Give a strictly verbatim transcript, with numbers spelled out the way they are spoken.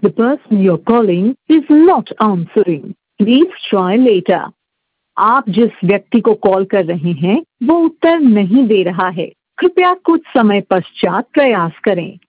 The person you're calling is not answering. Please try later. आप जिस व्यक्ति को कॉल कर रहे हैं वो उत्तर नहीं दे रहा है। कृपया कुछ समय पश्चात प्रयास करें।